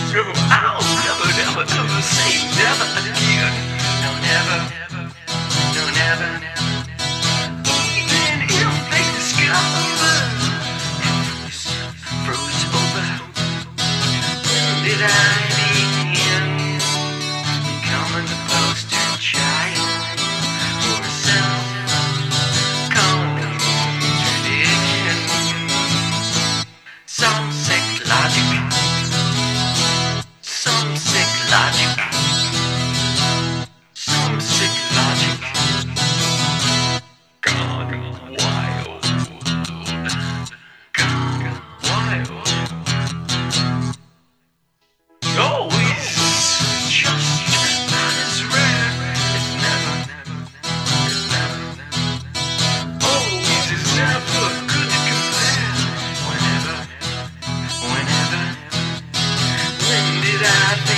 So I'll never, never, ever say never again. No, never, no, never. Even if they discover it's froze over, when did I begin becoming the poster child for self-contradiction? Some sick logic. Some sick logic. Some sick logic. Gone wild. Gone wild. Always just not as rare. It's never. Always is never good to compare. Whenever. When did I